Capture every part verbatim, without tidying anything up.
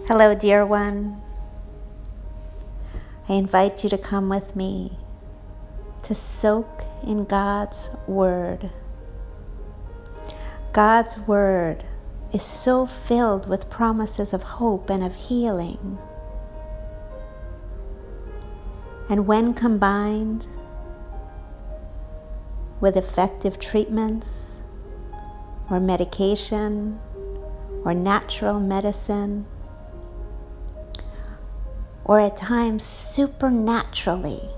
Hello, dear one. I invite you to come with me to soak in God's Word. God's Word is so filled with promises of hope and of healing. And when combined with effective treatments or medication or natural medicine, or at times supernaturally,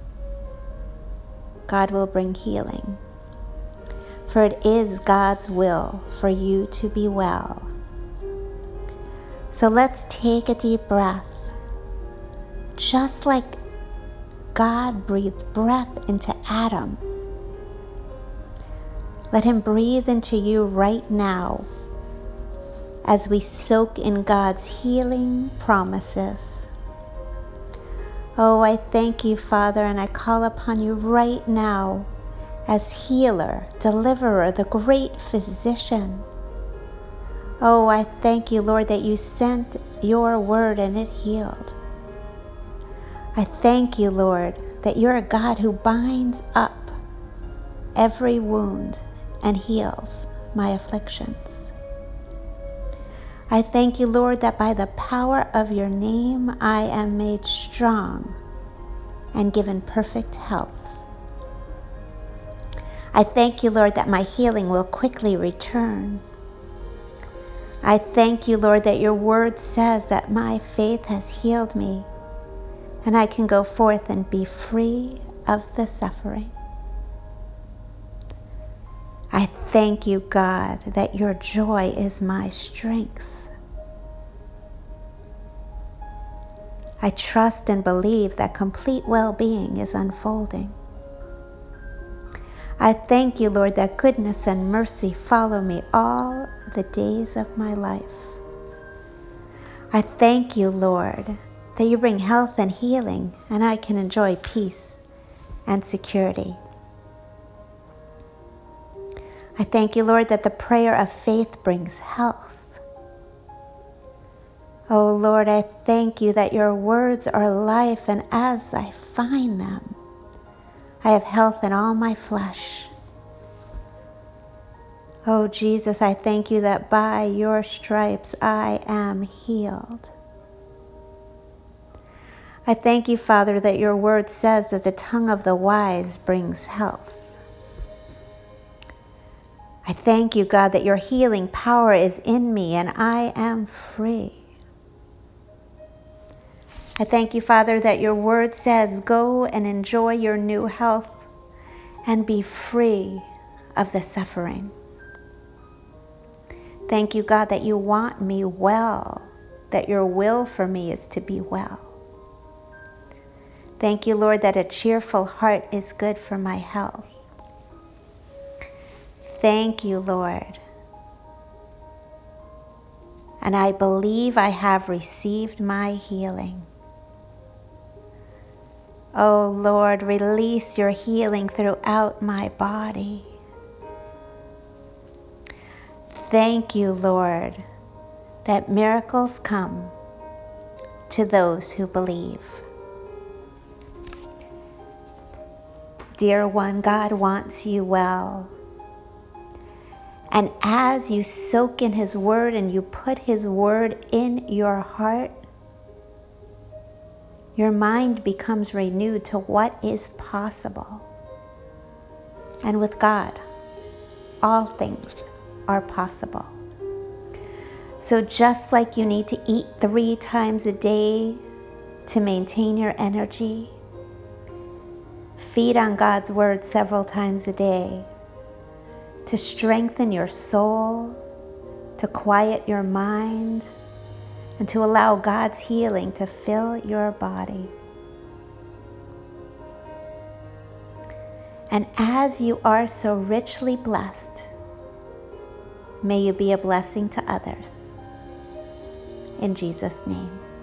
God will bring healing. For it is God's will for you to be well. So let's take a deep breath. Just like God breathed breath into Adam, let Him breathe into you right now as we soak in God's healing promises. Oh, I thank you, Father, and I call upon you right now as healer, deliverer, the great physician. Oh, I thank you, Lord, that you sent your word and it healed. I thank you, Lord, that you're a God who binds up every wound and heals my afflictions. I thank you, Lord, that by the power of your name I am made strong and given perfect health. I thank you, Lord, that my healing will quickly return. I thank you, Lord, that your word says that my faith has healed me and I can go forth and be free of the suffering. I thank you, God, that your joy is my strength. I trust and believe that complete well-being is unfolding. I thank you, Lord, that goodness and mercy follow me all the days of my life. I thank you, Lord, that you bring health and healing, and I can enjoy peace and security. I thank you, Lord, that the prayer of faith brings health. Oh, Lord, I thank you that your words are life, and as I find them, I have health in all my flesh. Oh, Jesus, I thank you that by your stripes I am healed. I thank you, Father, that your word says that the tongue of the wise brings health. I thank you, God, that your healing power is in me and I am free. I thank you, Father, that your word says, go and enjoy your new health and be free of the suffering. Thank you, God, that you want me well, that your will for me is to be well. Thank you, Lord, that a cheerful heart is good for my health. Thank you, Lord. And I believe I have received my healing. Oh, Lord, release your healing throughout my body. Thank you, Lord, that miracles come to those who believe. Dear one, God wants you well. And as you soak in His word and you put His word in your heart, your mind becomes renewed to what is possible. And with God, all things are possible. So just like you need to eat three times a day to maintain your energy, feed on God's word several times a day to strengthen your soul, to quiet your mind, and to allow God's healing to fill your body. And as you are so richly blessed, may you be a blessing to others. In Jesus' name.